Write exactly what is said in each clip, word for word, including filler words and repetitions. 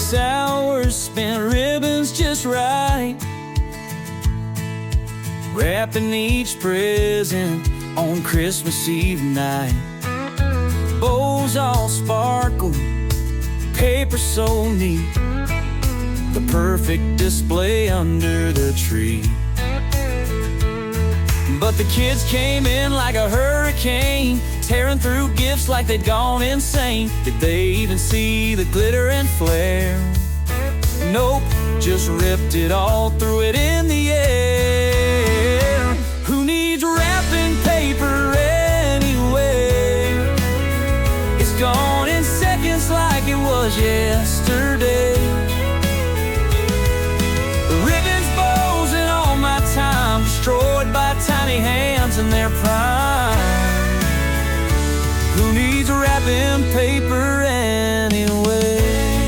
Six hours spent, ribbons just right, wrapping each present on Christmas Eve night. Bows all sparkle, paper so neat, the perfect display under the tree. But the kids came in like a hurricane, tearing through gifts like they'd gone insane. Did they even see the glitter and flare? Nope, just ripped it all, threw it in the air. Who needs wrapping paper anyway? It's gone in seconds like it was yesterday. Ribbons, bows, and all my time destroyed by tiny hands in their prime. Who needs wrapping paper anyway?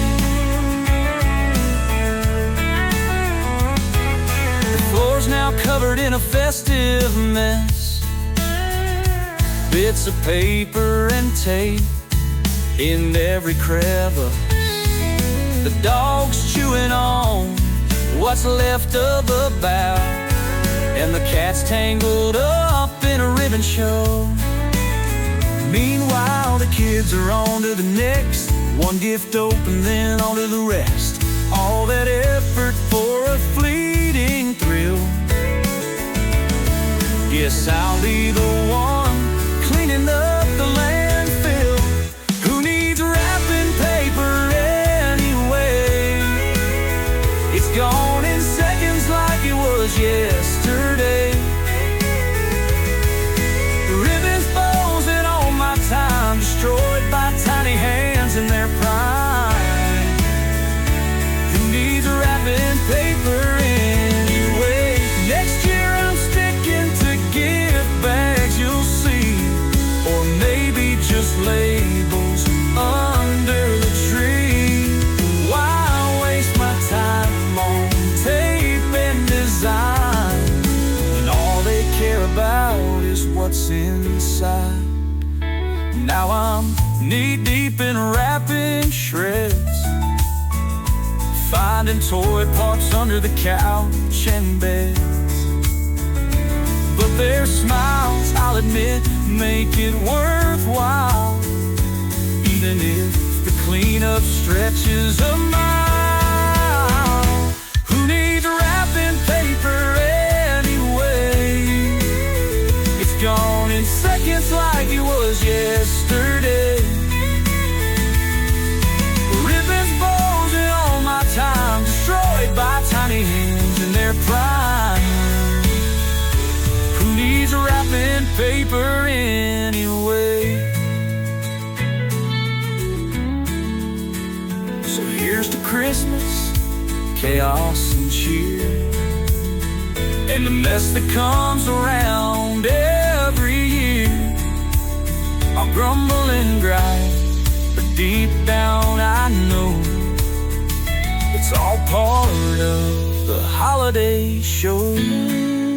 The floor's now covered in a festive mess, bits of paper and tape in every crevice. The dog's chewing on what's left of the bough, and the cat's tangled up in a ribbon show. Meanwhile, the kids are on to the next, one gift open, then on to the rest. All that effort for a fleeting thrill. Guess I'll be the one cleaning up the landfill. Who needs wrapping paper anyway? It's gone in seconds like it was yesterday. Ribbons, bows, and all my time destroyed by tiny hands in their prime. Who needs wrapping paper anyway? Next year I'm sticking to gift bags, you'll see, or maybe just labels under the tree. Why waste my time on tape and design when all they care about is what's inside? Now I'm knee-deep in wrapping shreds, finding toy parts under the couch and beds. But their smiles, I'll admit, make it worthwhile, even if the cleanup stretches a mile. Who needs wrapping paper anyway? It's gone in seconds like it was yesterday. Ribbons, bows, and all my time destroyed by tiny hands in their prime. Who needs wrapping paper anyway? So here's to Christmas, chaos and cheer, and the mess that comes around every year. I'll grumble and gripe, but deep down I know it's all part of the holiday show.